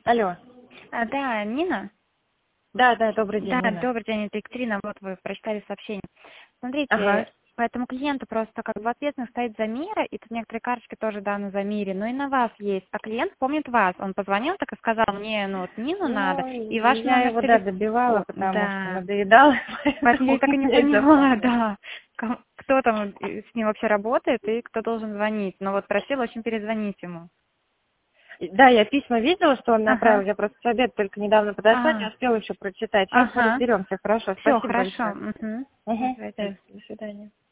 Алло. Да, Нина? Да, добрый день, Да, Нина. добрый день, это Екатерина, вот вы прочитали сообщение. Ага. Смотрите, по этому клиенту просто как бы ответственность стоит за Мира, и тут некоторые карточки тоже даны за Мире, но и на вас есть. А клиент помнит вас, он позвонил так и сказал, мне, ну вот Нину надо, и ваш Я номер его, телефона. добивала, потому что Да, надоедала. поэтому я Поэтому так и не я и поняла, запомнила. да, кто там с ним вообще работает и кто должен звонить. Но вот просила очень перезвонить ему. Да, я письма видела, что он направил, Ага, я просто с обеда только недавно подошла, не успела еще прочитать. Сейчас мы ага, разберемся, хорошо, все, спасибо хорошо. большое. Угу. Угу. Давайте. До свидания.